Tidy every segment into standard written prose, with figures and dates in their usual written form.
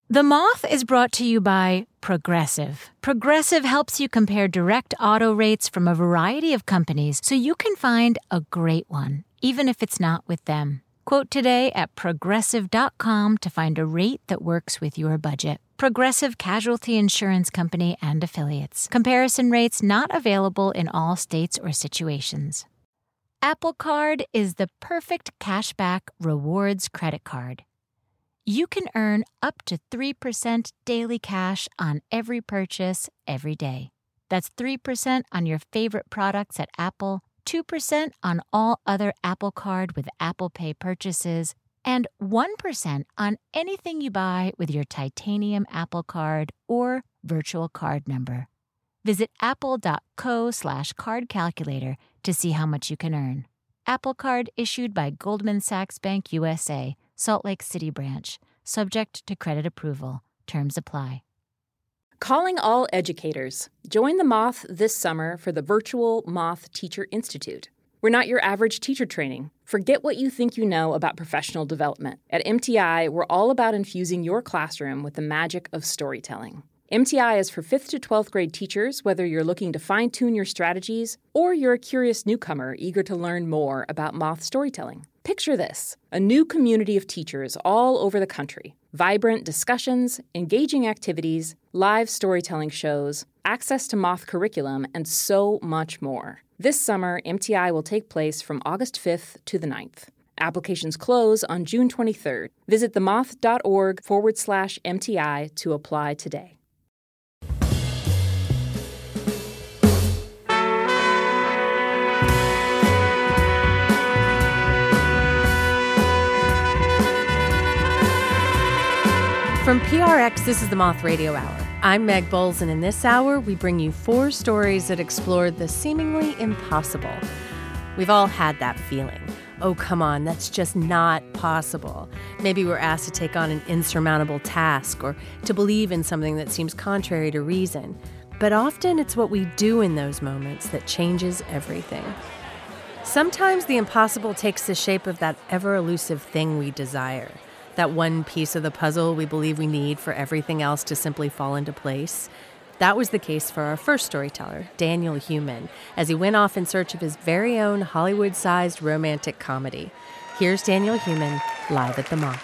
The Moth is brought to you by Progressive. Progressive helps you compare direct auto rates from a variety of companies so you can find a great one, even if it's not with them. Quote today at Progressive.com to find a rate that works with your budget. Progressive Casualty Insurance Company and Affiliates. Comparison rates not available in all states or situations. Apple Card is the perfect cashback rewards credit card. You can earn up to 3% daily cash on every purchase every day. That's 3% on your favorite products at Apple, 2% on all other Apple Card with Apple Pay purchases, and 1% on anything you buy with your titanium Apple Card or virtual card number. Visit apple.co/card calculator to see how much you can earn. Apple Card issued by Goldman Sachs Bank USA, Salt Lake City branch. Subject to credit approval. Terms apply. Calling all educators. Join the Moth this summer for the virtual Moth Teacher Institute. We're not your average teacher training. Forget what you think you know about professional development. At MTI, we're all about infusing your classroom with the magic of storytelling. MTI is for 5th to 12th grade teachers, whether you're looking to fine-tune your strategies or you're a curious newcomer eager to learn more about Moth storytelling. Picture this, a new community of teachers all over the country. Vibrant discussions, engaging activities, live storytelling shows, access to Moth curriculum, and so much more. This summer, MTI will take place from August 5th to the 9th. Applications close on June 23rd. Visit themoth.org/MTI to apply today. From PRX, this is the Moth Radio Hour. I'm Meg Bowles, and in this hour, we bring you 4 stories that explore the seemingly impossible. We've all had that feeling. Oh, come on, that's just not possible. Maybe we're asked to take on an insurmountable task or to believe in something that seems contrary to reason. But often it's what we do in those moments that changes everything. Sometimes the impossible takes the shape of that ever-elusive thing we desire. That one piece of the puzzle we believe we need for everything else to simply fall into place. That was the case for our first storyteller, Daniel Human, as he went off in search of his very own Hollywood-sized romantic comedy. Here's Daniel Human, live at the Moth.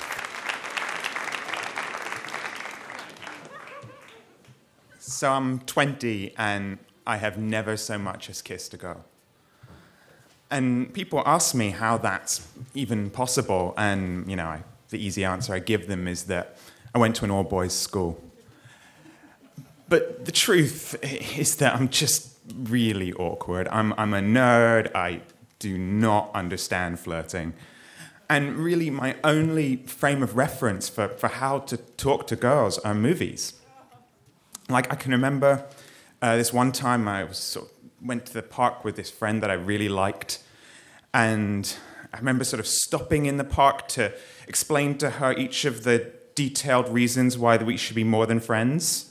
So I'm 20 and I have never so much as kissed a girl. And people ask me how that's even possible, and, the easy answer I give them is that I went to an all-boys school. But the truth is that I'm just really awkward. I'm a nerd. I do not understand flirting. And really, my only frame of reference for how to talk to girls are movies. Like, I can remember this one time I went to the park with this friend that I really liked, and I remember sort of stopping in the park to explain to her each of the detailed reasons why we should be more than friends.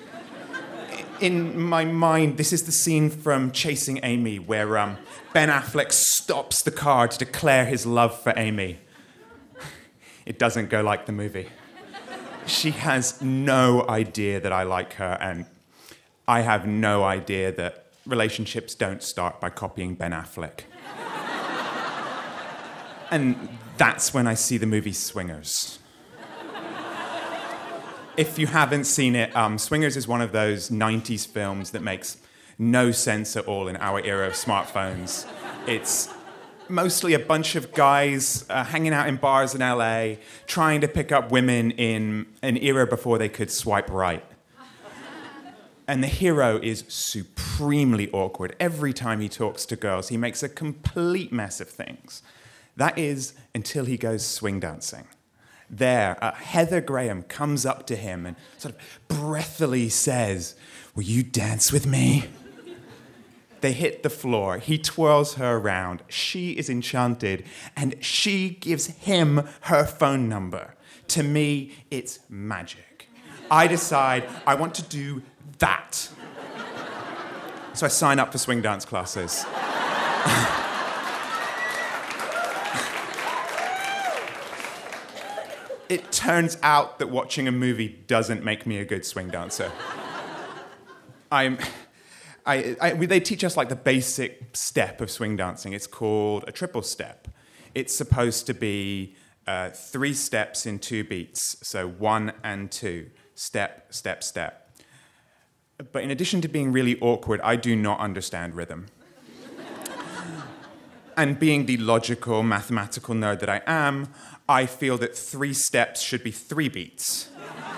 In my mind, this is the scene from Chasing Amy, where Ben Affleck stops the car to declare his love for Amy. It doesn't go like the movie. She has no idea that I like her, and I have no idea that relationships don't start by copying Ben Affleck. And that's when I see the movie Swingers. If you haven't seen it, Swingers is one of those 90s films that makes no sense at all in our era of smartphones. It's mostly a bunch of guys hanging out in bars in LA, trying to pick up women in an era before they could swipe right. And the hero is supremely awkward. Every time he talks to girls, he makes a complete mess of things. That is until he goes swing dancing. There, Heather Graham comes up to him and sort of breathily says, "Will you dance with me?" They hit the floor. He twirls her around. She is enchanted, and she gives him her phone number. To me, it's magic. I decide I want to do that. So I sign up for swing dance classes. It turns out that watching a movie doesn't make me a good swing dancer. They teach us like the basic step of swing dancing. It's called a triple step. It's supposed to be 3 steps in 2 beats, so 1 and 2, step, step, step. But in addition to being really awkward, I do not understand rhythm. And being the logical, mathematical nerd that I am, I feel that 3 steps should be 3 beats.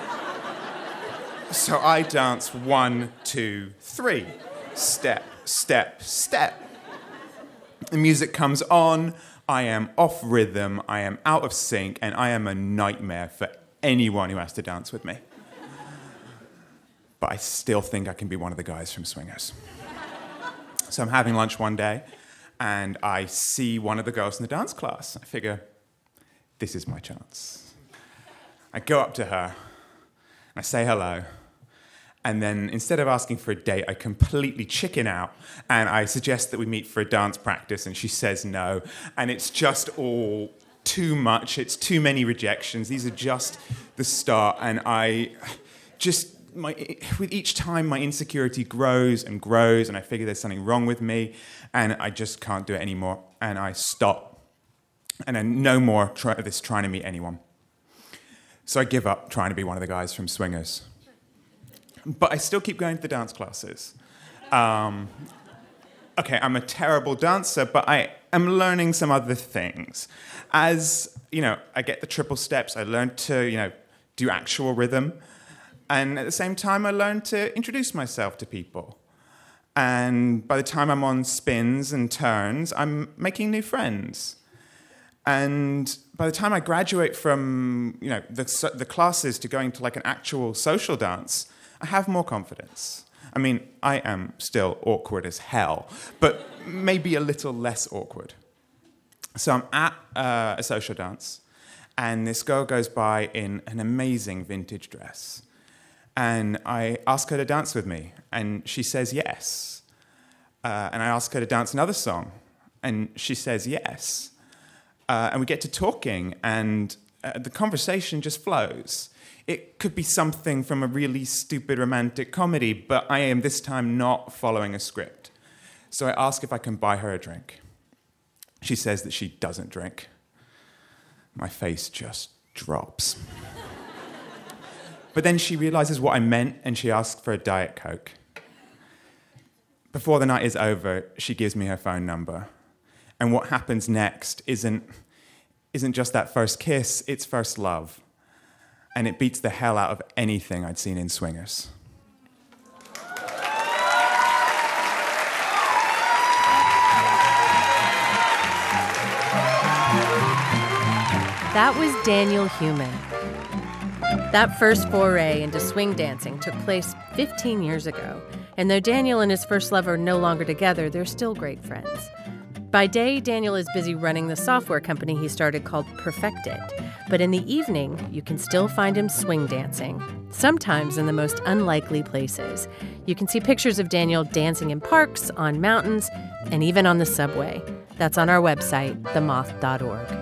So I dance 1, 2, 3. Step, step, step. The music comes on, I am off rhythm, I am out of sync, and I am a nightmare for anyone who has to dance with me. But I still think I can be one of the guys from Swingers. So I'm having lunch one day, and I see one of the girls in the dance class. I figure, this is my chance. I go up to her, and I say hello, and then instead of asking for a date, I completely chicken out, and I suggest that we meet for a dance practice, and she says no, and it's just all too much. It's too many rejections. These are just the start, and with each time, my insecurity grows and grows, and I figure there's something wrong with me, and I just can't do it anymore, and I stop. And then no more trying to meet anyone. So I give up trying to be one of the guys from Swingers. But I still keep going to the dance classes. Okay, I'm a terrible dancer, but I am learning some other things. As, I get the triple steps, I learn to, do actual rhythm. And at the same time, I learned to introduce myself to people. And by the time I'm on spins and turns, I'm making new friends. And by the time I graduate from, the classes to going to like an actual social dance, I have more confidence. I mean, I am still awkward as hell, but maybe a little less awkward. So I'm at a social dance, and this girl goes by in an amazing vintage dress. And I ask her to dance with me, and she says yes. And I ask her to dance another song, and she says yes. And we get to talking, and the conversation just flows. It could be something from a really stupid romantic comedy, but I am this time not following a script. So I ask if I can buy her a drink. She says that she doesn't drink. My face just drops. But then she realizes what I meant, and she asks for a Diet Coke. Before the night is over, she gives me her phone number. And what happens next isn't just that first kiss, it's first love. And it beats the hell out of anything I'd seen in Swingers. That was Daniel Human. That first foray into swing dancing took place 15 years ago. And though Daniel and his first love are no longer together, they're still great friends. By day, Daniel is busy running the software company he started called Perfected. But in the evening, you can still find him swing dancing, sometimes in the most unlikely places. You can see pictures of Daniel dancing in parks, on mountains, and even on the subway. That's on our website, themoth.org.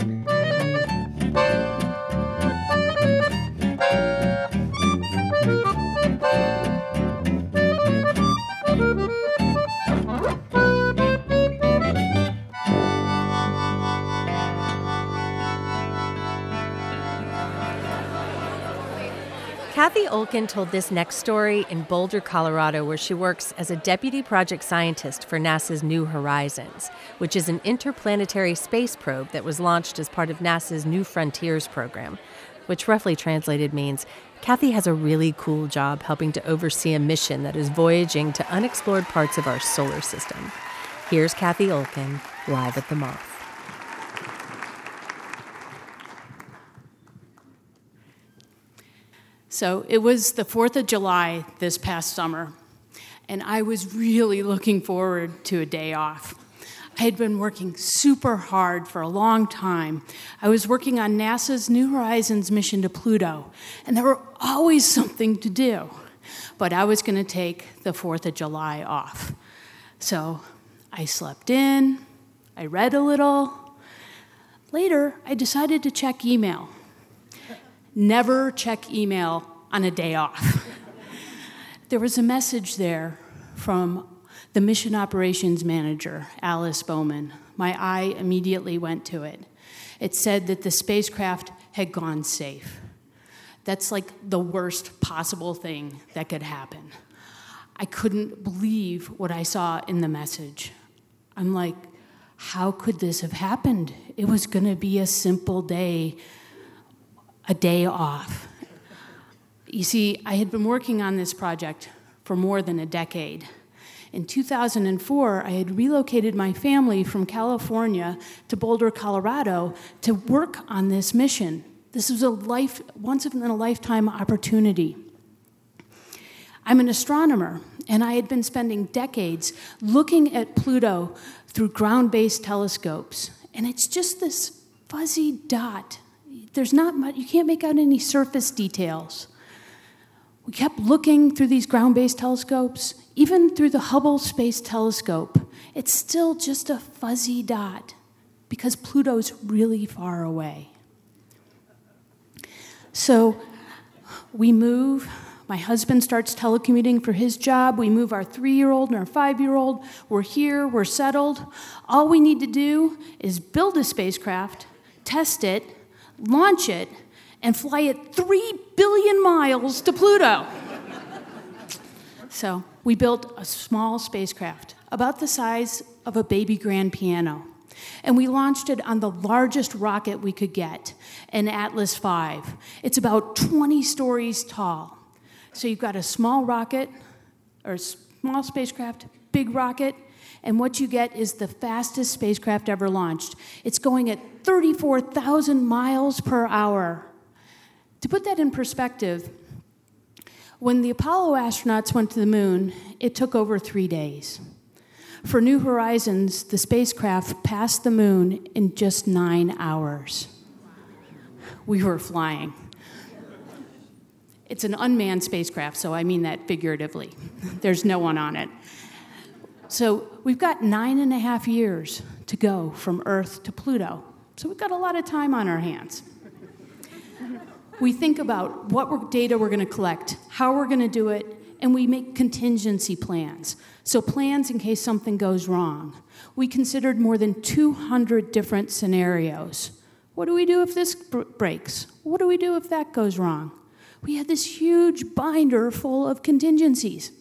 Kathy Olkin told this next story in Boulder, Colorado, where she works as a deputy project scientist for NASA's New Horizons, which is an interplanetary space probe that was launched as part of NASA's New Frontiers program, which roughly translated means Kathy has a really cool job helping to oversee a mission that is voyaging to unexplored parts of our solar system. Here's Kathy Olkin, live at the Moth. So it was the 4th of July this past summer, and I was really looking forward to a day off. I had been working super hard for a long time. I was working on NASA's New Horizons mission to Pluto, and there were always something to do. But I was going to take the 4th of July off. So I slept in, I read a little. Later, I decided to check email. never check email on a day off. There was a message there from the mission operations manager, Alice Bowman. My eye immediately went to it. It said that the spacecraft had gone safe. That's like the worst possible thing that could happen. I couldn't believe what I saw in the message. I'm like, how could this have happened? It was going to be a simple day, a day off. You see, I had been working on this project for more than a decade. In 2004, I had relocated my family from California to Boulder, Colorado, to work on this mission. This was a once-in-a-lifetime opportunity. I'm an astronomer, and I had been spending decades looking at Pluto through ground-based telescopes, and it's just this fuzzy dot. There's not much, you can't make out any surface details. We kept looking through these ground-based telescopes, even through the Hubble Space Telescope. It's still just a fuzzy dot because Pluto's really far away. So we move. My husband starts telecommuting for his job. We move our 3-year-old and our 5-year-old. We're here. We're settled. All we need to do is build a spacecraft, test it, launch it, and fly it 3 billion miles to Pluto. So we built a small spacecraft, about the size of a baby grand piano. And we launched it on the largest rocket we could get, an Atlas V. It's about 20 stories tall. So you've got a small rocket, or a small spacecraft, big rocket, and what you get is the fastest spacecraft ever launched. It's going at 34,000 miles per hour. To put that in perspective, when the Apollo astronauts went to the moon, it took over 3 days. For New Horizons, the spacecraft passed the moon in just 9 hours. We were flying. It's an unmanned spacecraft, so I mean that figuratively. There's no one on it. So we've got 9.5 years to go from Earth to Pluto. So we've got a lot of time on our hands. We think about what data we're going to collect, how we're going to do it, and we make contingency plans. So plans in case something goes wrong. We considered more than 200 different scenarios. What do we do if this breaks? What do we do if that goes wrong? We had this huge binder full of contingencies.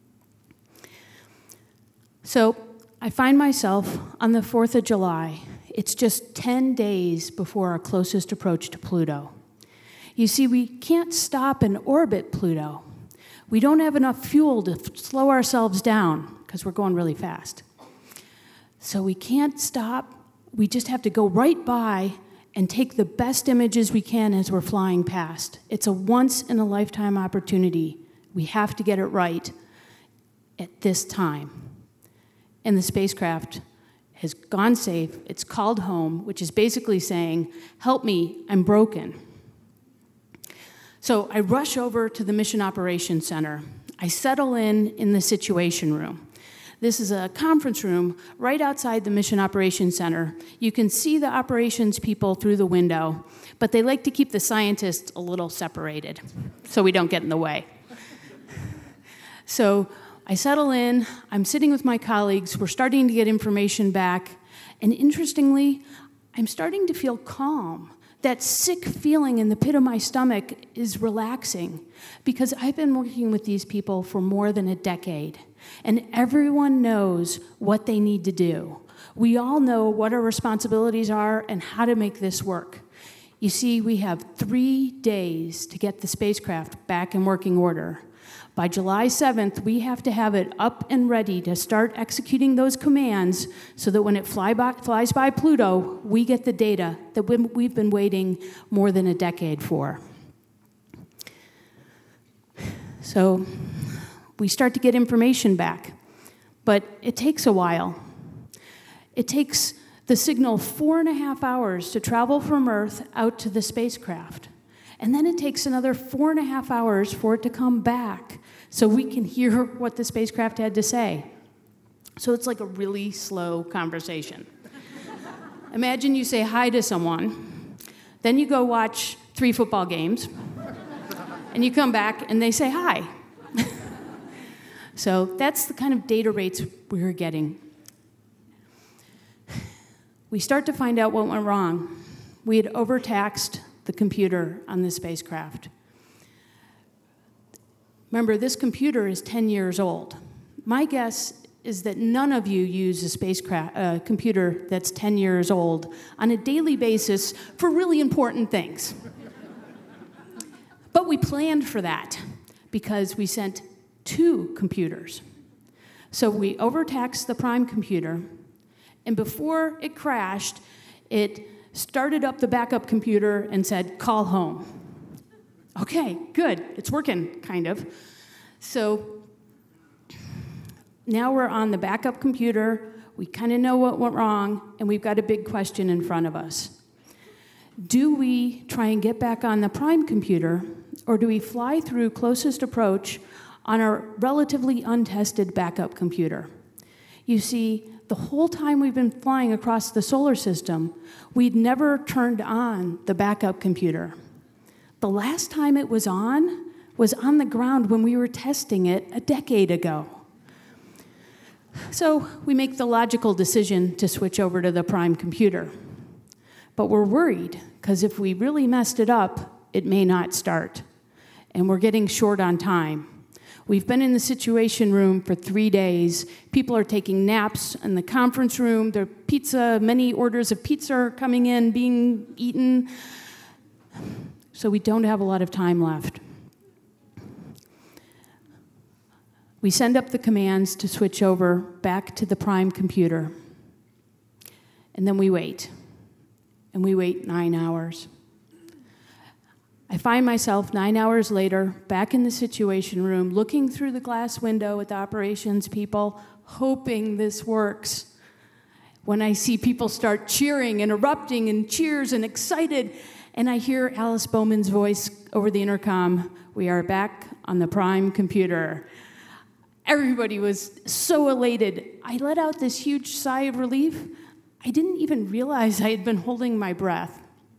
So I find myself on the 4th of July. It's just 10 days before our closest approach to Pluto. You see, we can't stop and orbit Pluto. We don't have enough fuel to slow ourselves down because we're going really fast. So we can't stop. We just have to go right by and take the best images we can as we're flying past. It's a once-in-a-lifetime opportunity. We have to get it right at this time. And the spacecraft has gone safe. It's called home, which is basically saying, help me, I'm broken. So I rush over to the Mission Operations Center. I settle in the Situation Room. This is a conference room right outside the Mission Operations Center. You can see the operations people through the window, but they like to keep the scientists a little separated so we don't get in the way. So I settle in. I'm sitting with my colleagues. We're starting to get information back. And interestingly, I'm starting to feel calm. That sick feeling in the pit of my stomach is relaxing because I've been working with these people for more than a decade, and everyone knows what they need to do. We all know what our responsibilities are and how to make this work. You see, we have 3 days to get the spacecraft back in working order. By July 7th, we have to have it up and ready to start executing those commands so that when it flies by Pluto, we get the data that we've been waiting more than a decade for. So we start to get information back, but it takes a while. It takes the signal 4.5 hours to travel from Earth out to the spacecraft. And then it takes another 4.5 hours for it to come back so we can hear what the spacecraft had to say. So it's like a really slow conversation. Imagine you say hi to someone, then you go watch 3 football games, and you come back and they say hi. So that's the kind of data rates we were getting. We start to find out what went wrong. We had overtaxed the computer on the spacecraft. Remember, this computer is 10 years old. My guess is that none of you use a spacecraft computer that's 10 years old on a daily basis for really important things. But we planned for that because we sent 2 computers. So we overtaxed the prime computer, and before it crashed, it started up the backup computer and said, "Call home." Okay, good. It's working, kind of. So now we're on the backup computer. We kind of know what went wrong, and we've got a big question in front of us. Do we try and get back on the prime computer, or do we fly through closest approach on our relatively untested backup computer? You see, the whole time we've been flying across the solar system, we'd never turned on the backup computer. The last time it was on the ground when we were testing it a decade ago. So we make the logical decision to switch over to the prime computer. But we're worried, because if we really messed it up, it may not start. And we're getting short on time. We've been in the Situation Room for 3 days. People are taking naps in the conference room. Many orders of pizza are coming in, being eaten. So we don't have a lot of time left. We send up the commands to switch over back to the prime computer. And then we wait. And we wait 9 hours. I find myself 9 hours later back in the Situation Room, looking through the glass window at the operations people, hoping this works. When I see people start cheering and erupting and cheers and excited, and I hear Alice Bowman's voice over the intercom, "We are back on the prime computer." Everybody was so elated. I let out this huge sigh of relief. I didn't even realize I had been holding my breath.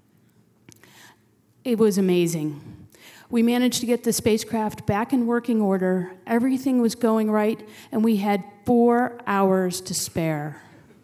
It was amazing. We managed to get the spacecraft back in working order. Everything was going right, and we had 4 hours to spare.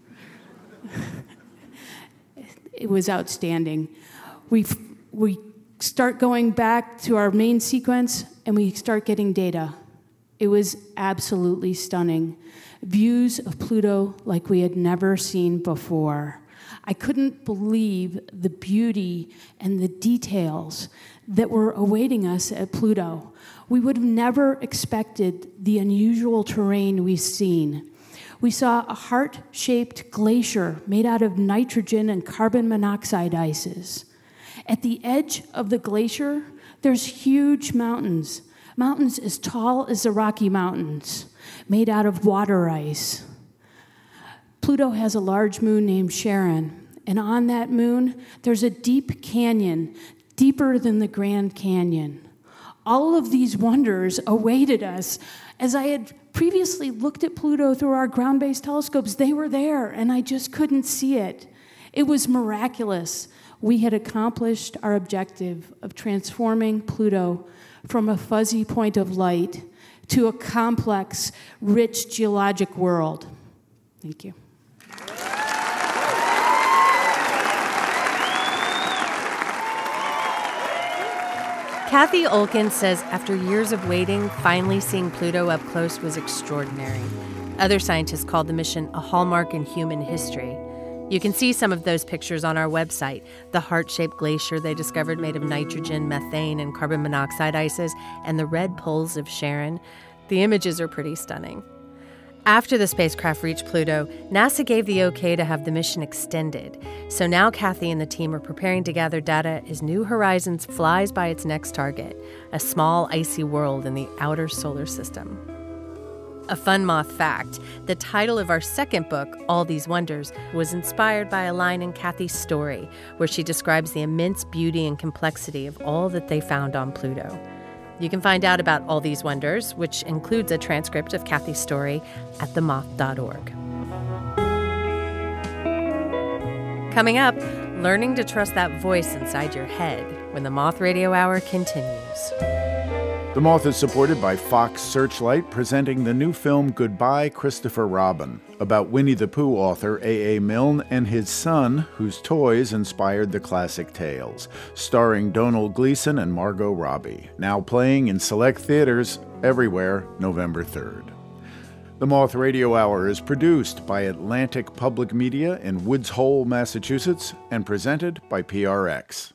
It was outstanding. We start going back to our main sequence, and we start getting data. It was absolutely stunning. Views of Pluto like we had never seen before. I couldn't believe the beauty and the details that were awaiting us at Pluto. We would have never expected the unusual terrain we've seen. We saw a heart-shaped glacier made out of nitrogen and carbon monoxide ices. At the edge of the glacier, there's huge mountains as tall as the Rocky Mountains, made out of water ice. Pluto has a large moon named Charon, and on that moon, there's a deep canyon, deeper than the Grand Canyon. All of these wonders awaited us. As I had previously looked at Pluto through our ground-based telescopes, they were there, and I just couldn't see it. It was miraculous. We had accomplished our objective of transforming Pluto from a fuzzy point of light to a complex, rich geologic world. Thank you. Kathy Olkin says after years of waiting, finally seeing Pluto up close was extraordinary. Other scientists called the mission a hallmark in human history. You can see some of those pictures on our website. The heart-shaped glacier they discovered made of nitrogen, methane, and carbon monoxide ices, and the red poles of Charon. The images are pretty stunning. After the spacecraft reached Pluto, NASA gave the okay to have the mission extended. So now Kathy and the team are preparing to gather data as New Horizons flies by its next target, a small icy world in the outer solar system. A fun moth fact, the title of our second book, All These Wonders, was inspired by a line in Kathy's story where she describes the immense beauty and complexity of all that they found on Pluto. You can find out about All These Wonders, which includes a transcript of Kathy's story, at themoth.org. Coming up, learning to trust that voice inside your head when the Moth Radio Hour continues. The Moth is supported by Fox Searchlight, presenting the new film Goodbye, Christopher Robin, about Winnie the Pooh author A.A. Milne and his son, whose toys inspired the classic tales, starring Domhnall Gleeson and Margot Robbie, now playing in select theaters everywhere November 3rd. The Moth Radio Hour is produced by Atlantic Public Media in Woods Hole, Massachusetts, and presented by PRX.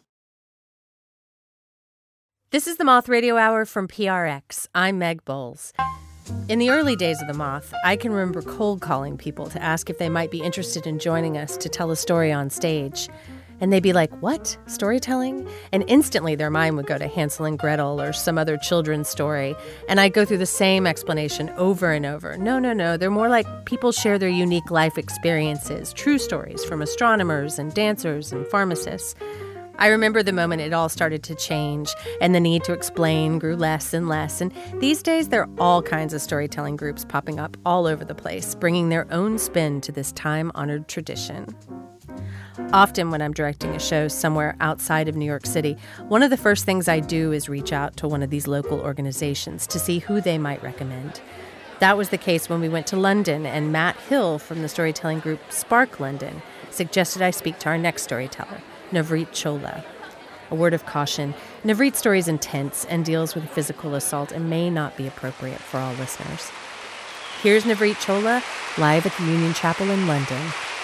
This is the Moth Radio Hour from PRX. I'm Meg Bowles. In the early days of the Moth, I can remember cold calling people to ask if they might be interested in joining us to tell a story on stage. And they'd be like, "What? Storytelling?" And instantly their mind would go to Hansel and Gretel or some other children's story. And I'd go through the same explanation over and over. No. They're more like people share their unique life experiences, true stories from astronomers and dancers and pharmacists. I remember the moment it all started to change and the need to explain grew less and less. And these days, there are all kinds of storytelling groups popping up all over the place, bringing their own spin to this time-honored tradition. Often when I'm directing a show somewhere outside of New York City, one of the first things I do is reach out to one of these local organizations to see who they might recommend. That was the case when we went to London, and Matt Hill from the storytelling group Spark London suggested I speak to our next storyteller, Navreet Chola. A word of caution, Navreet's story is intense and deals with physical assault and may not be appropriate for all listeners. Here's Navreet Chola, live at the Union Chapel in London.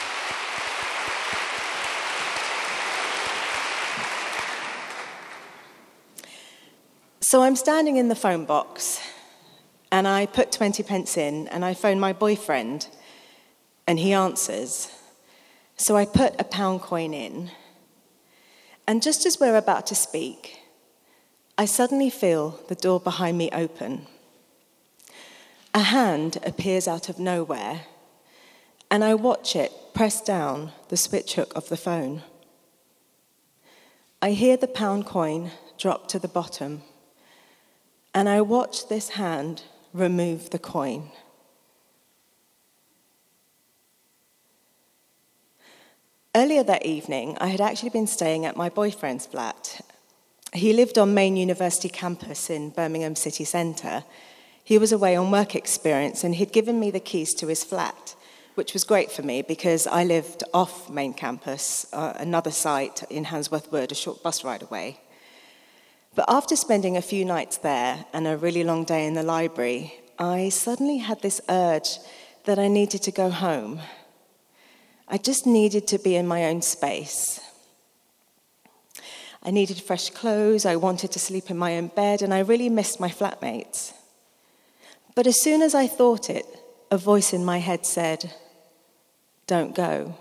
So I'm standing in the phone box, and I put 20 pence in, and I phone my boyfriend, and he answers. So I put a £1 coin in, and just as we're about to speak, I suddenly feel the door behind me open. A hand appears out of nowhere, and I watch it press down the switch hook of the phone. I hear the £1 coin drop to the bottom, and I watch this hand remove the coin. Earlier that evening, I had actually been staying at my boyfriend's flat. He lived on Maine University campus in Birmingham city centre. He was away on work experience, and he'd given me the keys to his flat, which was great for me because I lived off Maine campus, another site in Handsworth Wood, a short bus ride away. But after spending a few nights there and a really long day in the library, I suddenly had this urge that I needed to go home. I just needed to be in my own space. I needed fresh clothes, I wanted to sleep in my own bed, and I really missed my flatmates. But as soon as I thought it, a voice in my head said, "Don't go."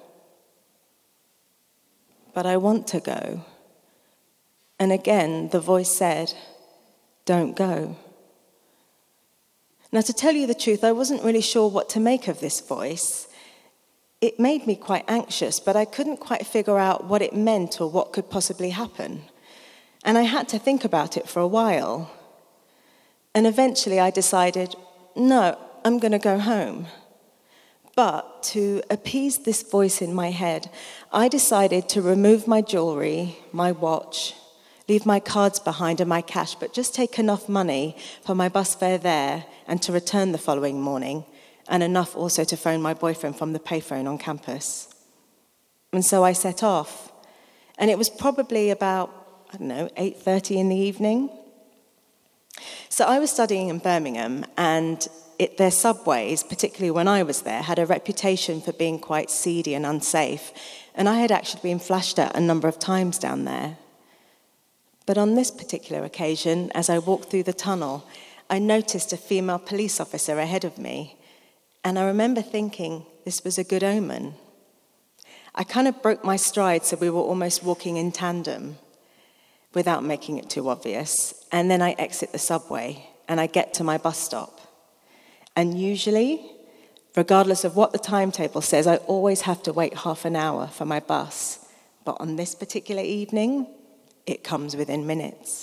But I want to go. And again, the voice said, "Don't go." Now, to tell you the truth, I wasn't really sure what to make of this voice. It made me quite anxious, but I couldn't quite figure out what it meant or what could possibly happen. And I had to think about it for a while. And eventually I decided, no, I'm going to go home. But to appease this voice in my head, I decided to remove my jewelry, my watch, leave my cards behind and my cash, but just take enough money for my bus fare there and to return the following morning, and enough also to phone my boyfriend from the payphone on campus. And so I set off, and it was probably about, 8:30 in the evening. So I was studying in Birmingham, and their subways, particularly when I was there, had a reputation for being quite seedy and unsafe, and I had actually been flashed at a number of times down there. But on this particular occasion, as I walked through the tunnel, I noticed a female police officer ahead of me, and I remember thinking this was a good omen. I kind of broke my stride so we were almost walking in tandem without making it too obvious, and then I exit the subway and I get to my bus stop. And usually, regardless of what the timetable says, I always have to wait half an hour for my bus. But on this particular evening, it comes within minutes.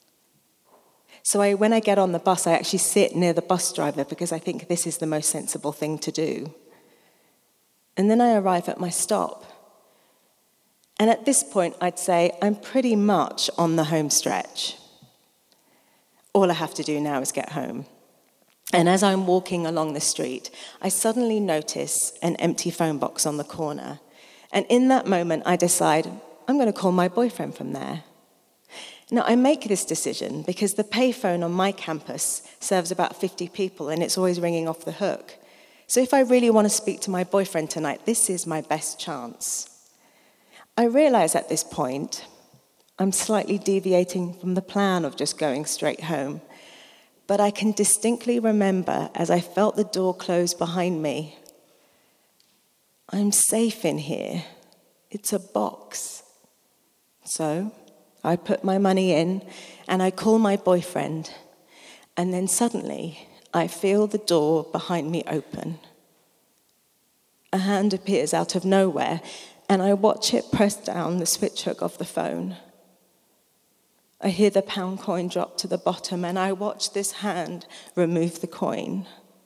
So when I get on the bus, I actually sit near the bus driver because I think this is the most sensible thing to do. And then I arrive at my stop. And at this point, I'd say I'm pretty much on the home stretch. All I have to do now is get home. And as I'm walking along the street, I suddenly notice an empty phone box on the corner. And in that moment, I decide I'm going to call my boyfriend from there. Now, I make this decision because the payphone on my campus serves about 50 people, and it's always ringing off the hook. So if I really want to speak to my boyfriend tonight, this is my best chance. I realize at this point I'm slightly deviating from the plan of just going straight home. But I can distinctly remember as I felt the door close behind me, I'm safe in here. It's a box. So I put my money in and I call my boyfriend. And then suddenly I feel the door behind me open. A hand appears out of nowhere and I watch it press down the switch hook of the phone. I hear the pound coin drop to the bottom, and I watch this hand remove the coin.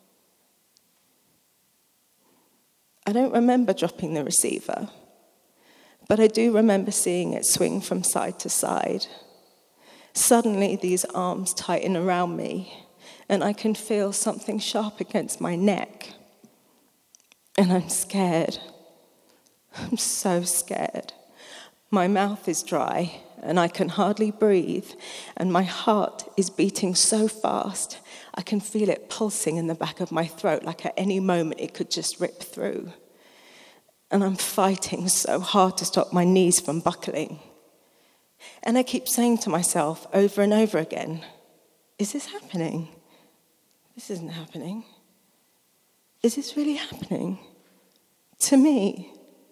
I don't remember dropping the receiver, but I do remember seeing it swing from side to side. Suddenly, these arms tighten around me, and I can feel something sharp against my neck. And I'm scared. I'm so scared. My mouth is dry, and I can hardly breathe, and my heart is beating so fast, I can feel it pulsing in the back of my throat, like at any moment it could just rip through. And I'm fighting so hard to stop my knees from buckling. And I keep saying to myself over and over again, is this happening? This isn't happening. Is this really happening? To me?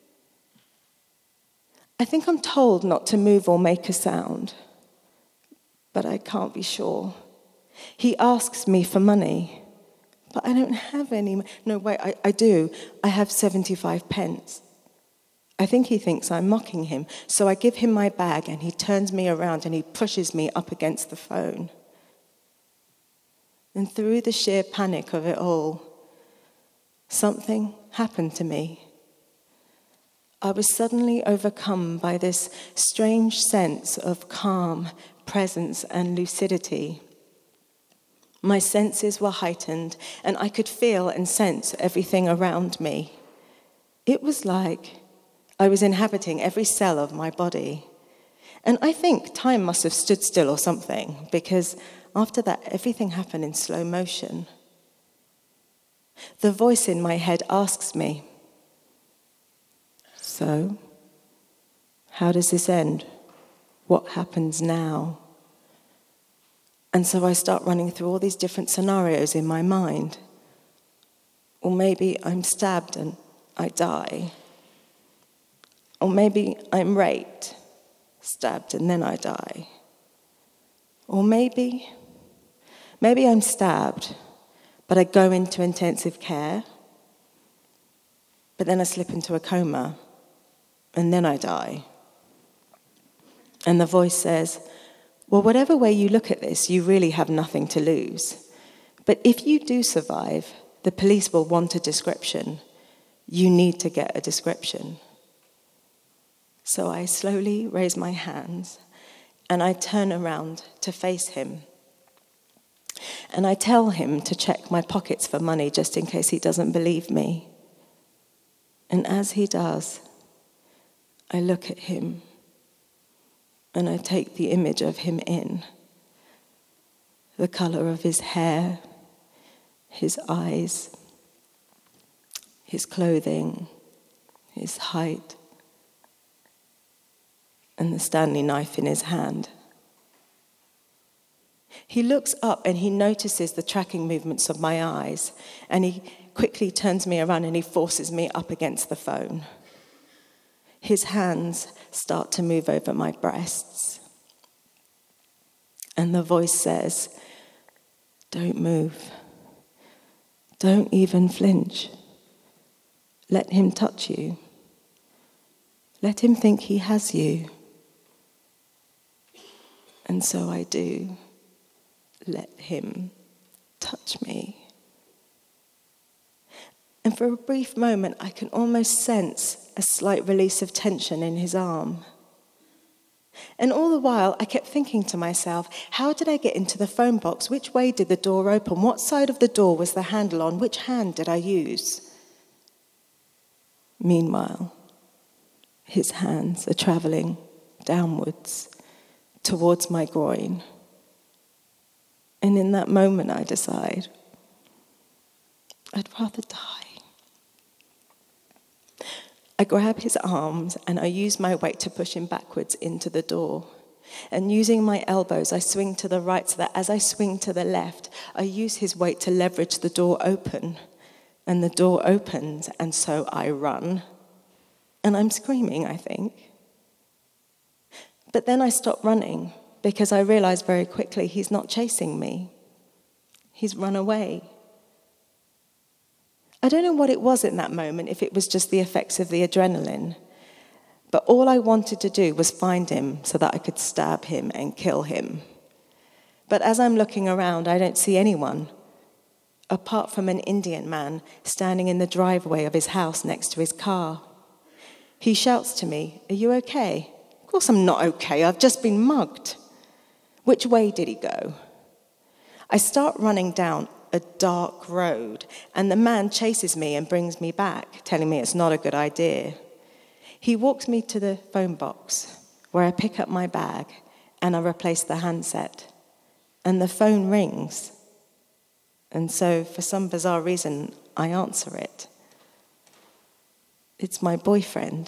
I think I'm told not to move or make a sound, but I can't be sure. He asks me for money, but I don't have any. No, wait, I do. I have 75 pence. I think he thinks I'm mocking him, so I give him my bag and he turns me around and he pushes me up against the phone. And through the sheer panic of it all, something happened to me. I was suddenly overcome by this strange sense of calm, presence, and lucidity. My senses were heightened, and I could feel and sense everything around me. It was like I was inhabiting every cell of my body. And I think time must have stood still or something, because after that, everything happened in slow motion. The voice in my head asks me, so, how does this end? What happens now? And so I start running through all these different scenarios in my mind. Or maybe I'm stabbed and I die. Or maybe I'm raped, stabbed, and then I die. Or maybe I'm stabbed, but I go into intensive care, but then I slip into a coma. And then I die. And the voice says, well, whatever way you look at this, you really have nothing to lose. But if you do survive, the police will want a description. You need to get a description. So I slowly raise my hands and I turn around to face him. And I tell him to check my pockets for money just in case he doesn't believe me. And as he does, I look at him and I take the image of him in. The color of his hair, his eyes, his clothing, his height, and the Stanley knife in his hand. He looks up and he notices the tracking movements of my eyes, and he quickly turns me around and he forces me up against the phone. His hands start to move over my breasts. And the voice says, don't move. Don't even flinch. Let him touch you. Let him think he has you. And so I do. Let him touch me. And for a brief moment, I can almost sense a slight release of tension in his arm. And all the while, I kept thinking to myself, how did I get into the phone box? Which way did the door open? What side of the door was the handle on? Which hand did I use? Meanwhile, his hands are traveling downwards towards my groin. And in that moment, I decide, I'd rather die. I grab his arms and I use my weight to push him backwards into the door. And using my elbows, I swing to the right so that as I swing to the left, I use his weight to leverage the door open. And the door opens, and so I run. And I'm screaming, I think. But then I stop running because I realize very quickly he's not chasing me. He's run away. I don't know what it was in that moment, if it was just the effects of the adrenaline. But all I wanted to do was find him so that I could stab him and kill him. But as I'm looking around, I don't see anyone, apart from an Indian man standing in the driveway of his house next to his car. He shouts to me, "Are you okay?" Of course I'm not okay, I've just been mugged. Which way did he go? I start running down a dark road, and the man chases me and brings me back, telling me it's not a good idea. He walks me to the phone box, where I pick up my bag and I replace the handset. And the phone rings. And so, for some bizarre reason, I answer it. It's my boyfriend.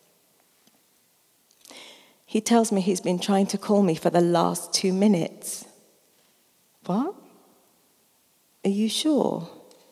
He tells me he's been trying to call me for the last 2 minutes. What? Are you sure?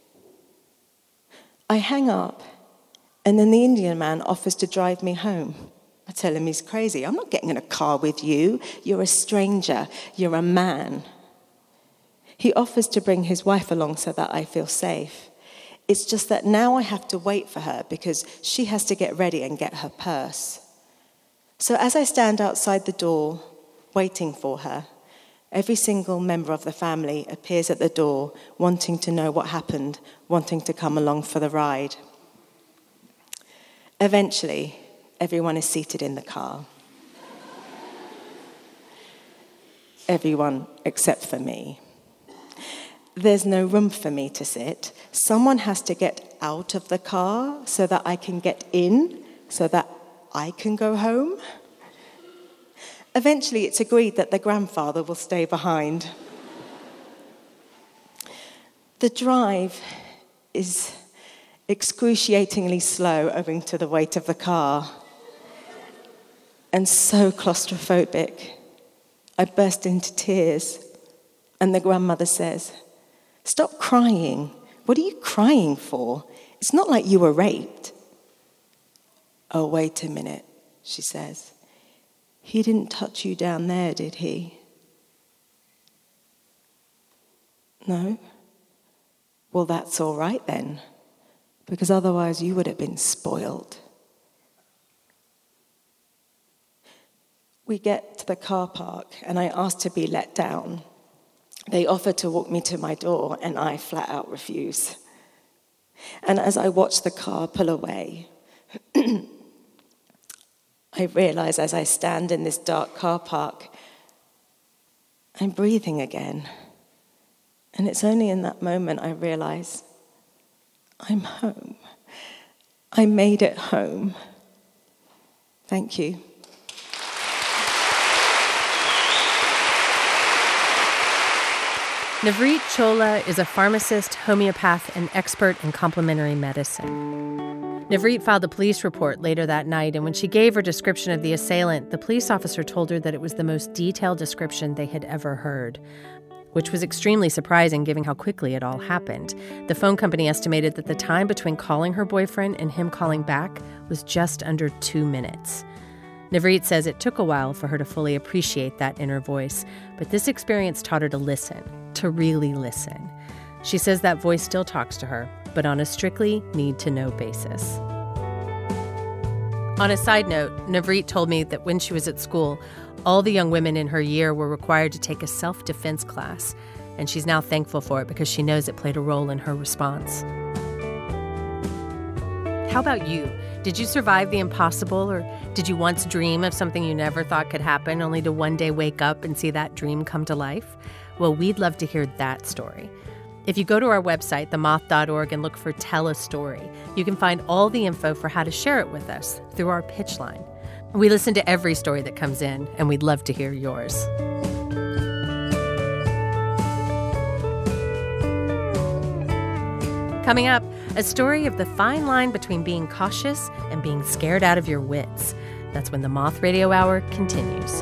I hang up, and then the Indian man offers to drive me home. I tell him he's crazy. I'm not getting in a car with you. You're a stranger. You're a man. He offers to bring his wife along so that I feel safe. It's just that now I have to wait for her because she has to get ready and get her purse. So as I stand outside the door, waiting for her, every single member of the family appears at the door, wanting to know what happened, wanting to come along for the ride. Eventually, everyone is seated in the car. Everyone except for me. There's no room for me to sit. Someone has to get out of the car so that I can get in, so that I can go home. Eventually, it's agreed that the grandfather will stay behind. The drive is excruciatingly slow owing to the weight of the car, and so claustrophobic. I burst into tears, and the grandmother says, "Stop crying. What are you crying for? It's not like you were raped." "Oh, wait a minute," she says. "He didn't touch you down there, did he?" "No." "Well, that's all right then, because otherwise you would have been spoiled." We get to the car park, and I ask to be let down. They offer to walk me to my door, and I flat out refuse. And as I watch the car pull away, I realize as I stand in this dark car park, I'm breathing again. And it's only in that moment I realize I'm home. I made it home. Thank you. Navreet Chola is a pharmacist, homeopath, and expert in complementary medicine. Navreet filed a police report later that night, and when she gave her description of the assailant, the police officer told her that it was the most detailed description they had ever heard, which was extremely surprising given how quickly it all happened. The phone company estimated that the time between calling her boyfriend and him calling back was just under 2 minutes. Navreet says it took a while for her to fully appreciate that inner voice, but this experience taught her to listen, to really listen. She says that voice still talks to her, but on a strictly need-to-know basis. On a side note, Navreet told me that when she was at school, all the young women in her year were required to take a self-defense class, and she's now thankful for it because she knows it played a role in her response. How about you? Did you survive the impossible, or did you once dream of something you never thought could happen, only to one day wake up and see that dream come to life? Well, we'd love to hear that story. If you go to our website, themoth.org, and look for Tell a Story, you can find all the info for how to share it with us through our pitch line. We listen to every story that comes in, and we'd love to hear yours. Coming up, a story of the fine line between being cautious and being scared out of your wits. That's when the Moth Radio Hour continues.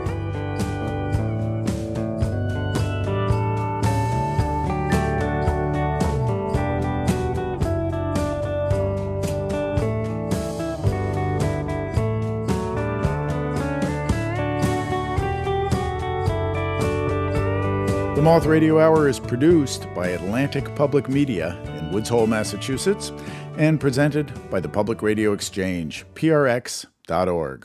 The Moth Radio Hour is produced by Atlantic Public Media in Woods Hole, Massachusetts, and presented by the Public Radio Exchange, prx.org.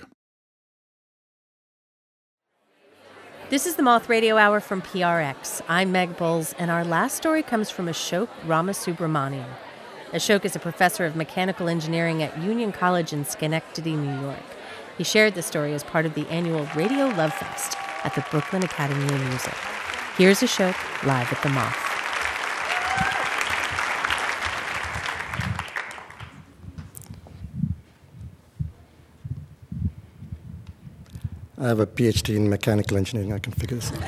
This is the Moth Radio Hour from PRX. I'm Meg Bowles, and our last story comes from Ashok Ramasubramanian. Ashok is a professor of mechanical engineering at Union College in Schenectady, New York. He shared the story as part of the annual Radio Love Fest at the Brooklyn Academy of Music. Here's Ashok live at the Moth. I have a PhD in mechanical engineering. I can figure this out.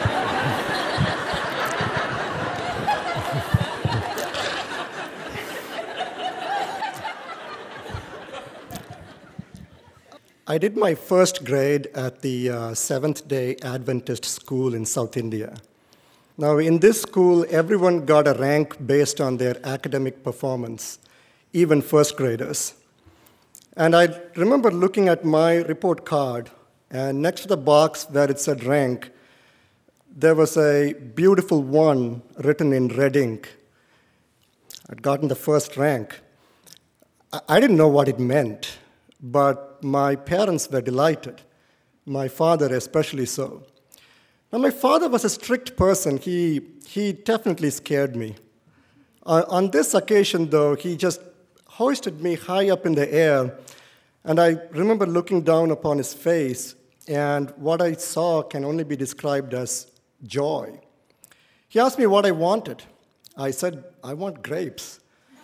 I did my first grade at the Seventh-day Adventist school in South India. Now, in this school, everyone got a rank based on their academic performance, even first graders. And I remember looking at my report card, and next to the box where it said rank, there was a beautiful 1 written in red ink. I'd gotten the first rank. I didn't know what it meant, but my parents were delighted, my father especially so. Now, my father was a strict person. He definitely scared me. On this occasion, though, he just hoisted me high up in the air, and I remember looking down upon his face, and what I saw can only be described as joy. He asked me what I wanted. I said, I want grapes.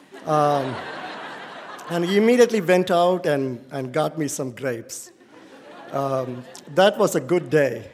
And he immediately went out and got me some grapes. That was a good day.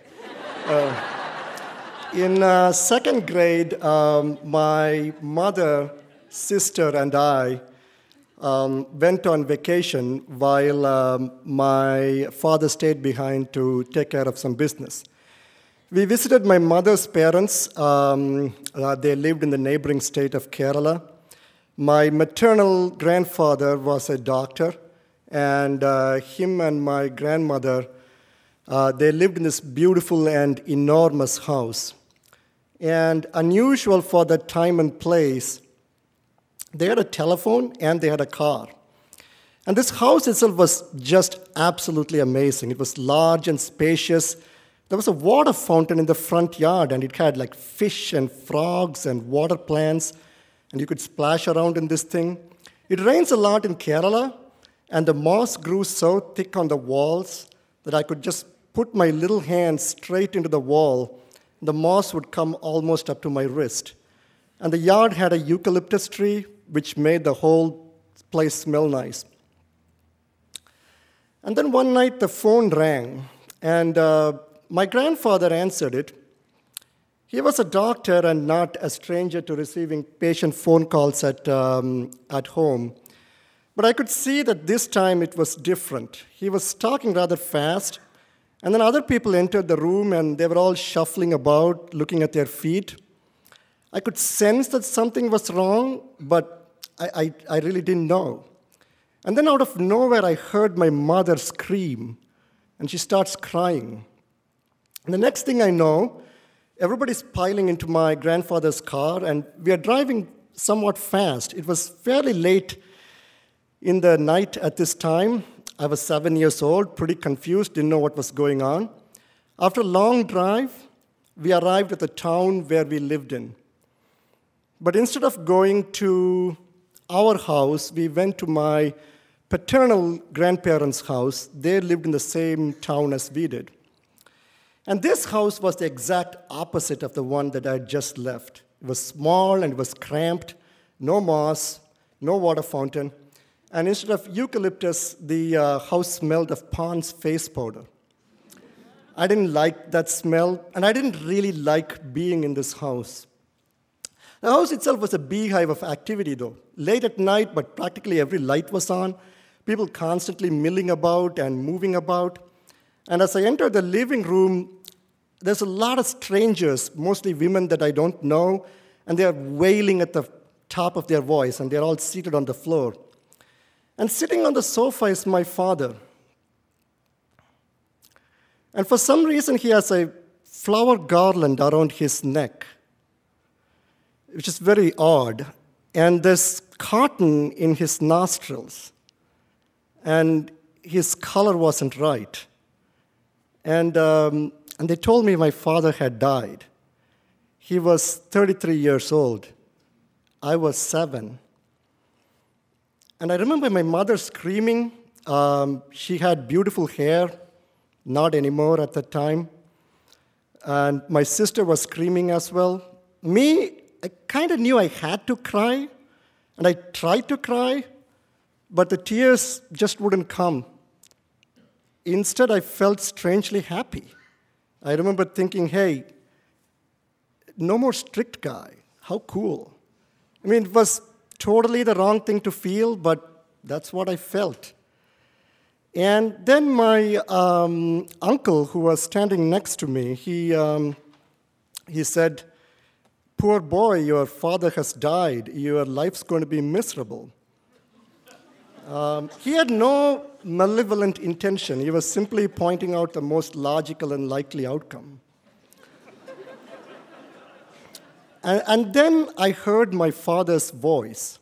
In second grade, my mother, sister, and I went on vacation while my father stayed behind to take care of some business. We visited my mother's parents. They lived in the neighboring state of Kerala. My maternal grandfather was a doctor, and him and my grandmother, they lived in this beautiful and enormous house. And unusual for that time and place, they had a telephone and they had a car. And this house itself was just absolutely amazing. It was large and spacious. There was a water fountain in the front yard, and it had like fish and frogs and water plants, and you could splash around in this thing. It rains a lot in Kerala, and the moss grew so thick on the walls that I could just put my little hand straight into the wall. The moss would come almost up to my wrist. And the yard had a eucalyptus tree, which made the whole place smell nice. And then one night the phone rang, and my grandfather answered it. He was a doctor and not a stranger to receiving patient phone calls at home. But I could see that this time it was different. He was talking rather fast, and then other people entered the room, and they were all shuffling about, looking at their feet. I could sense that something was wrong, but I really didn't know. And then out of nowhere, I heard my mother scream, and she starts crying. And the next thing I know, everybody's piling into my grandfather's car, and we are driving somewhat fast. It was fairly late in the night at this time. I was 7 years old, pretty confused, didn't know what was going on. After a long drive, we arrived at the town where we lived in. But instead of going to our house, we went to my paternal grandparents' house. They lived in the same town as we did. And this house was the exact opposite of the one that I had just left. It was small and it was cramped, no moss, no water fountain. And instead of eucalyptus, the house smelled of Pond's face powder. I didn't like that smell, and I didn't really like being in this house. The house itself was a beehive of activity, though. Late at night, but practically every light was on, people constantly milling about and moving about. And as I entered the living room, there's a lot of strangers, mostly women that I don't know, and they are wailing at the top of their voice, and they're all seated on the floor. And sitting on the sofa is my father. And for some reason, he has a flower garland around his neck, which is very odd. And there's cotton in his nostrils. And his color wasn't right. And they told me my father had died. He was 33 years old. I was 7. And I remember my mother screaming. She had beautiful hair, not anymore at that time. And my sister was screaming as well. Me, I kind of knew I had to cry, and I tried to cry, but the tears just wouldn't come. Instead, I felt strangely happy. I remember thinking, hey, no more strict guy. How cool. I mean, it was totally the wrong thing to feel, but that's what I felt. And then my uncle, who was standing next to me, he said, "Poor boy, your father has died. Your life's going to be miserable." He had no malevolent intention. He was simply pointing out the most logical and likely outcome. And then I heard my father's voice.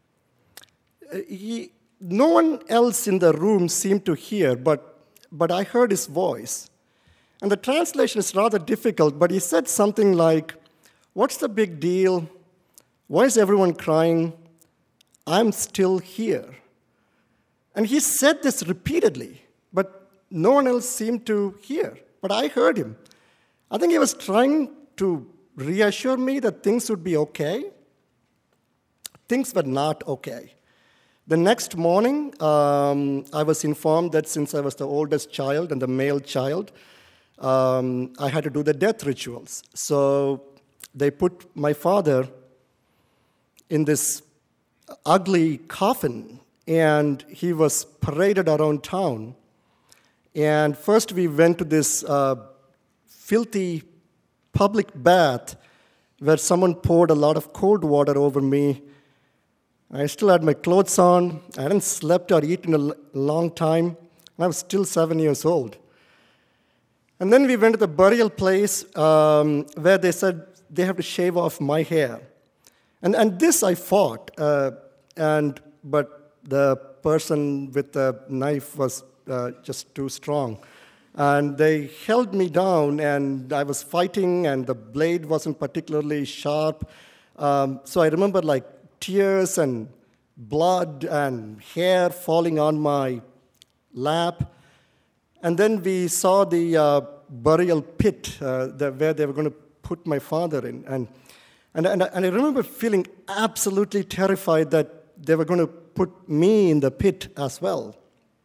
No one else in the room seemed to hear, but I heard his voice. And the translation is rather difficult, but he said something like, "What's the big deal? Why is everyone crying? I'm still here." And he said this repeatedly, but no one else seemed to hear. But I heard him. I think he was trying to reassure me that things would be okay. Things were not okay. The next morning, I was informed that since I was the oldest child and the male child, I had to do the death rituals. So they put my father in this ugly coffin, and he was paraded around town. And first we went to this filthy public bath where someone poured a lot of cold water over me. I still had my clothes on. I hadn't slept or eaten in a long time. I was still 7 years old. And then we went to the burial place where they said they have to shave off my hair. And this I fought, but the person with the knife was just too strong. And they held me down, and I was fighting, and the blade wasn't particularly sharp. So I remember like tears and blood and hair falling on my lap. And then we saw the burial pit where they were going to put my father in. And I remember feeling absolutely terrified that they were going to put me in the pit as well.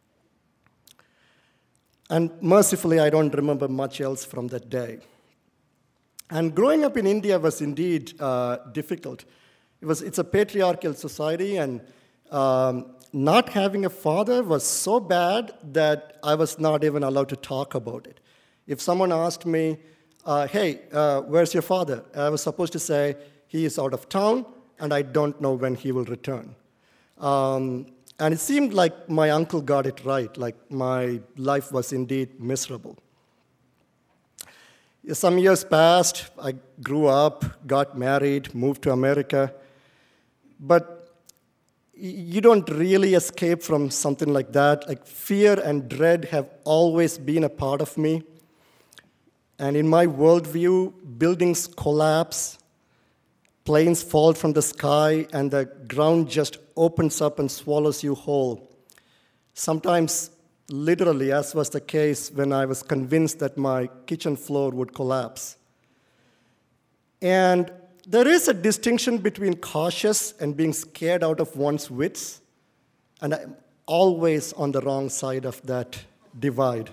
And mercifully, I don't remember much else from that day. And growing up in India was indeed difficult. It's a patriarchal society, and not having a father was so bad that I was not even allowed to talk about it. If someone asked me, hey, where's your father? I was supposed to say, he is out of town, and I don't know when he will return. And it seemed like my uncle got it right, like my life was indeed miserable. Some years passed, I grew up, got married, moved to America, but you don't really escape from something like that. Like fear and dread have always been a part of me. And in my worldview, buildings collapse, planes fall from the sky, and the ground just opens up and swallows you whole. sometimes literally, as was the case when I was convinced that my kitchen floor would collapse. And there is a distinction between cautious and being scared out of one's wits, and I'm always on the wrong side of that divide.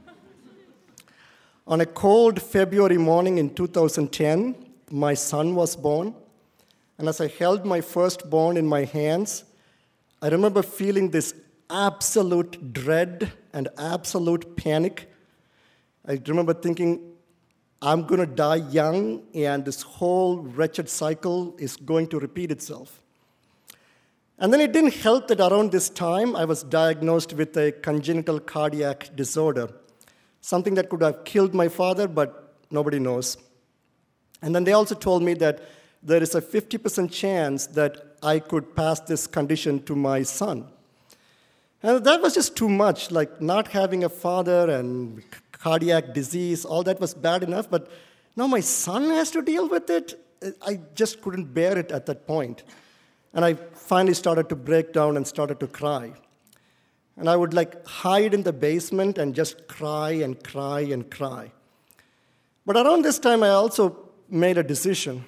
On a cold February morning in 2010, my son was born, and as I held my firstborn in my hands, I remember feeling this absolute dread and absolute panic. I remember thinking, I'm going to die young, and this whole wretched cycle is going to repeat itself. And then it didn't help that around this time, I was diagnosed with a congenital cardiac disorder, something that could have killed my father, but nobody knows. And then they also told me that there is a 50% chance that I could pass this condition to my son. And that was just too much, like not having a father and cardiac disease, all that was bad enough, but now my son has to deal with it? I just couldn't bear it at that point. And I finally started to break down and started to cry. And I would hide in the basement and just cry and cry and cry. But around this time, I also made a decision.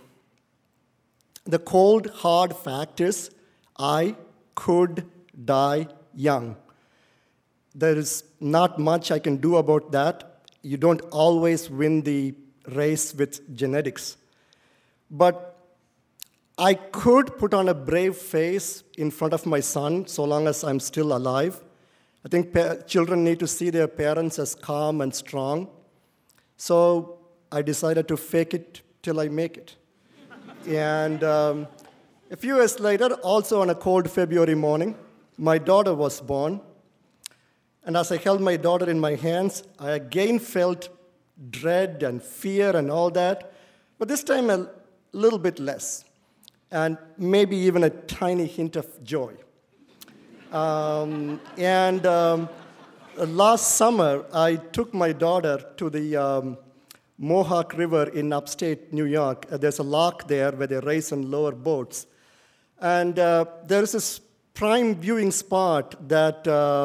The cold, hard fact is, I could die young. There is not much I can do about that. You don't always win the race with genetics. But I could put on a brave face in front of my son so long as I'm still alive. I think children need to see their parents as calm and strong. So I decided to fake it till I make it. And a few years later, also on a cold February morning, my daughter was born. And as I held my daughter in my hands, I again felt dread and fear and all that, but this time a little bit less, and maybe even a tiny hint of joy. Last summer, I took my daughter to the Mohawk River in upstate New York. There's a lock there where they raise and lower boats. And there's this prime viewing spot that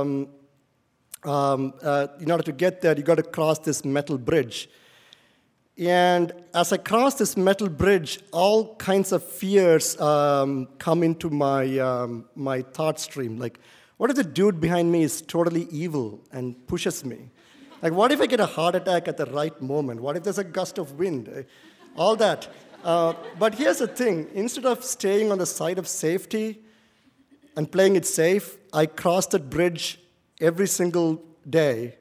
in order to get there, you got to cross this metal bridge. And as I cross this metal bridge, all kinds of fears come into my thought stream. Like, what if the dude behind me is totally evil and pushes me? Like, what if I get a heart attack at the right moment? What if there's a gust of wind? All that. But here's the thing. Instead of staying on the side of safety and playing it safe, I cross that bridge every single day.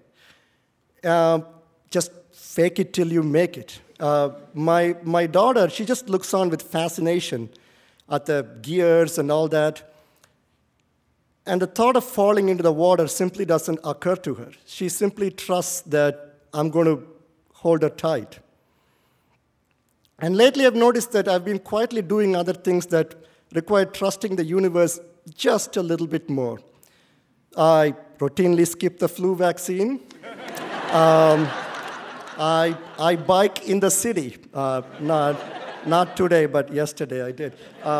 Just fake it till you make it. My daughter, she just looks on with fascination at the gears and all that. And the thought of falling into the water simply doesn't occur to her. She simply trusts that I'm going to hold her tight. And lately I've noticed that I've been quietly doing other things that require trusting the universe just a little bit more. I routinely skip the flu vaccine. I bike in the city. Not today, but yesterday I did.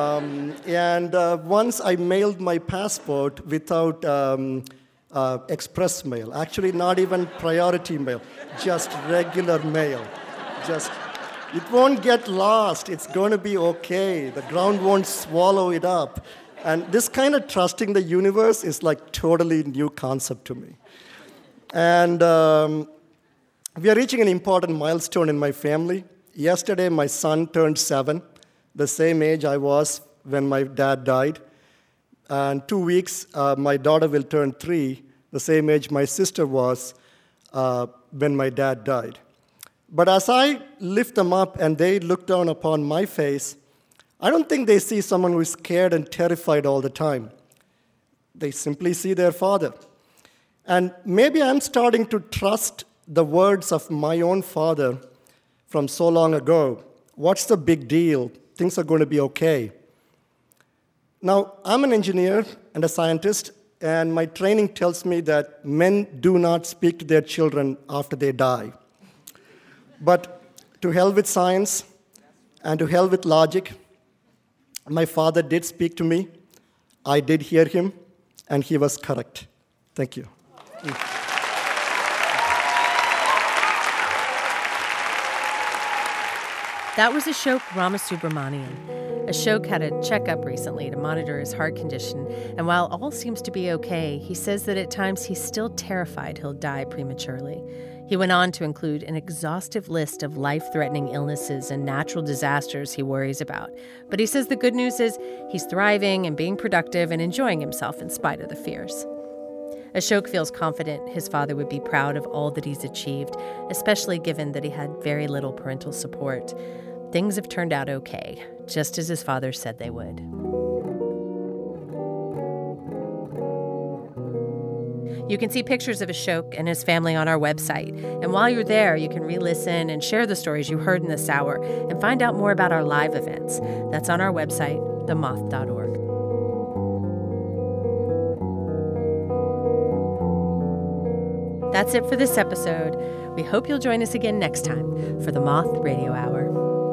Once I mailed my passport without express mail. Actually, not even priority mail, just regular mail. It won't get lost. It's going to be okay. The ground won't swallow it up. And this kind of trusting the universe is like totally new concept to me. And we are reaching an important milestone in my family. Yesterday, my son turned 7, the same age I was when my dad died. And 2 weeks, my daughter will turn 3, the same age my sister was when my dad died. But as I lift them up and they look down upon my face, I don't think they see someone who is scared and terrified all the time. They simply see their father. And maybe I'm starting to trust the words of my own father from so long ago. What's the big deal? Things are going to be okay. Now, I'm an engineer and a scientist, and my training tells me that men do not speak to their children after they die. But to hell with science and to hell with logic, my father did speak to me. I did hear him, and he was correct. Thank you. That was Ashok Ramasubramanian. Ashok had a checkup recently to monitor his heart condition, and while all seems to be okay, he says that at times he's still terrified he'll die prematurely. He went on to include an exhaustive list of life-threatening illnesses and natural disasters he worries about. But he says the good news is he's thriving and being productive and enjoying himself in spite of the fears. Ashok feels confident his father would be proud of all that he's achieved, especially given that he had very little parental support. Things have turned out okay, just as his father said they would. You can see pictures of Ashok and his family on our website. And while you're there, you can re-listen and share the stories you heard in this hour and find out more about our live events. That's on our website, themoth.org. That's it for this episode. We hope you'll join us again next time for the Moth Radio Hour.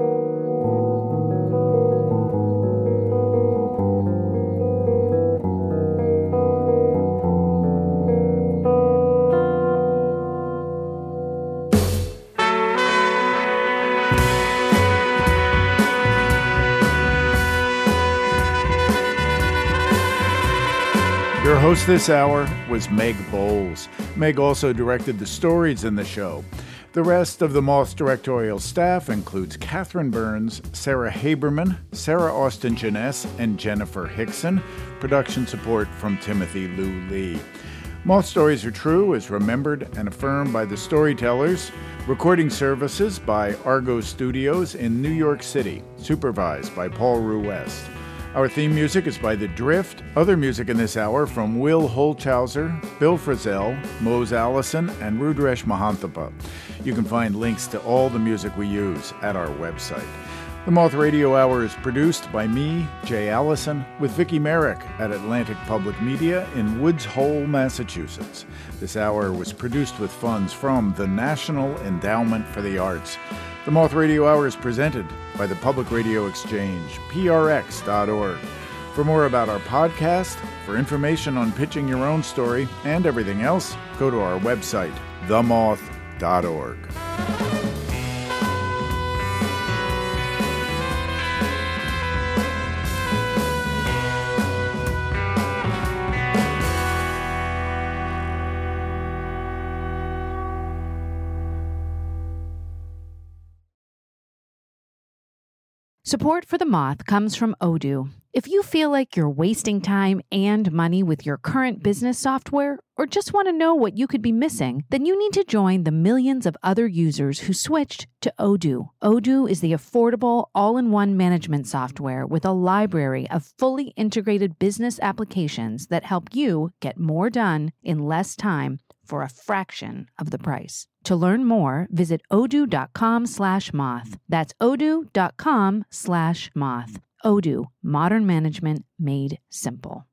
Your host this hour was Meg Bowles. Meg also directed the stories in the show. The rest of the Moth directorial staff includes Catherine Burns, Sarah Haberman, Sarah Austin Jeunesse, and Jennifer Hickson. Production support from Timothy Lou Lee. Moth Stories Are True is remembered and affirmed by the storytellers. Recording services by Argo Studios in New York City, supervised by Paul Ruwest. Our theme music is by The Drift. Other music in this hour from Will Holchauser, Bill Frisell, Mose Allison, and Rudresh Mahanthapa. You can find links to all the music we use at our website. The Moth Radio Hour is produced by me, Jay Allison, with Vicki Merrick at Atlantic Public Media in Woods Hole, Massachusetts. This hour was produced with funds from the National Endowment for the Arts. The Moth Radio Hour is presented by the Public Radio Exchange, prx.org. For more about our podcast, for information on pitching your own story, and everything else, go to our website, themoth.org. Support for The Moth comes from Odoo. If you feel like you're wasting time and money with your current business software, or just want to know what you could be missing, then you need to join the millions of other users who switched to Odoo. Odoo is the affordable, all-in-one management software with a library of fully integrated business applications that help you get more done in less time for a fraction of the price. To learn more, visit odoo.com/moth. That's odoo.com/moth. Odoo, modern management made simple.